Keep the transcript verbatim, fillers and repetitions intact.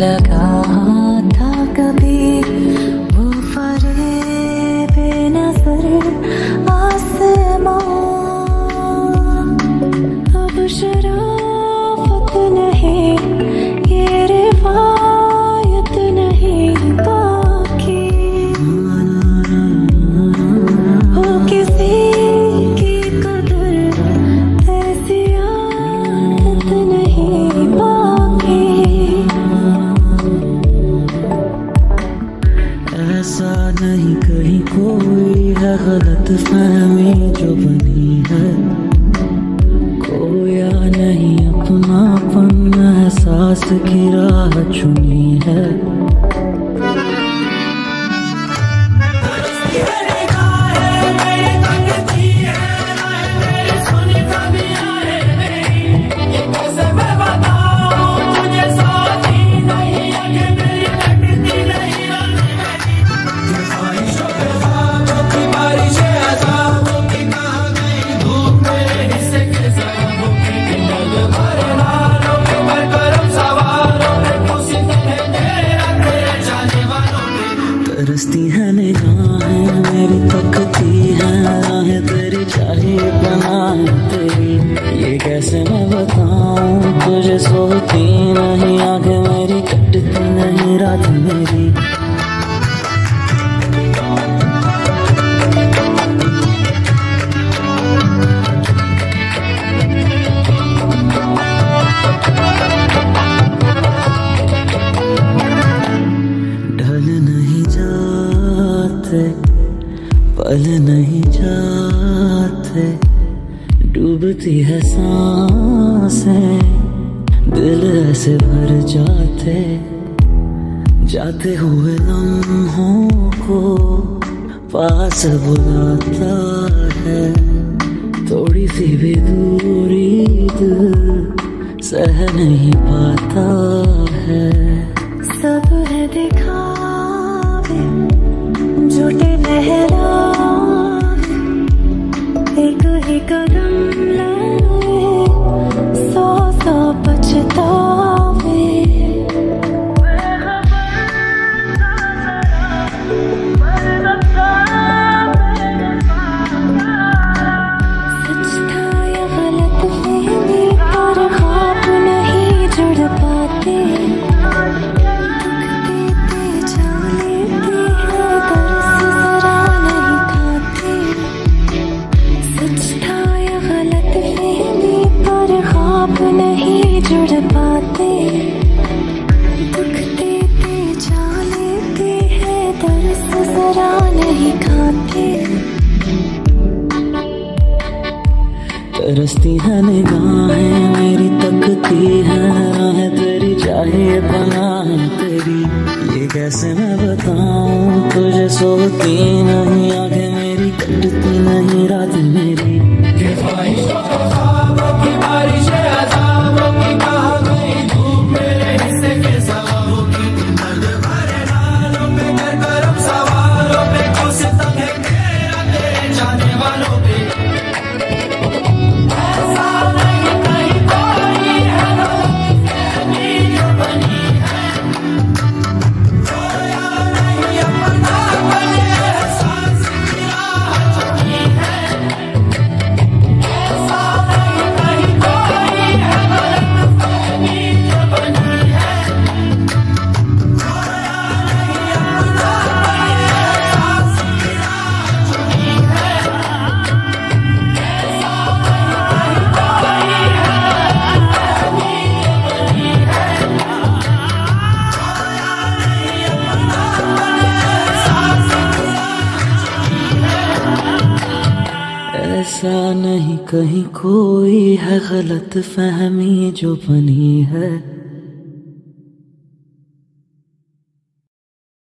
लगा था कभी वो फरेब नजर आसमां, अब शराफत नहीं ये रिवायत नहीं बाकी, हो किसी की कदर ऐसी आदत नहीं बाकी। ऐसा नहीं कहीं कोई है गलत फहमी जो बनी है, खोया नहीं अपनापन एहसास की राह चुनी है। तरसती है निगाहें मेरी, तकती है राहें तेरी, चाहे बनाए तेरी, ये कैसे मैं बताऊं तुझे। सोती नहीं आंखें मेरी, कटती नहीं रात मेरी। पल नहीं जाते, डूबती है सांसें, दिल ऐसे भर जाते, जाते हुए लम्हों को पास बुलाता है। थोड़ी सी भी दूरी दिल सह नहीं पाता है। सब है दिखावे झूठे बहलावे, एक ही कदम लाए सौ सौ पछतावे। सच था या गलत फहमी, पर ख्वाब नहीं जुड़ पाते। नहीं जुड़ पाते, दुख देते जा लेते हैं, दर्द जरा नहीं खाते। तरसती है निगाहें मेरी, तकती है राहें तेरी, चाहे बनाए तेरी, ये कैसे मैं बताऊं तुझे। सोती नहीं आंखें मेरी, कटती नहीं रात मेरी। ऐसा नहीं कहीं कोई है गलत फहमी जो बनी है।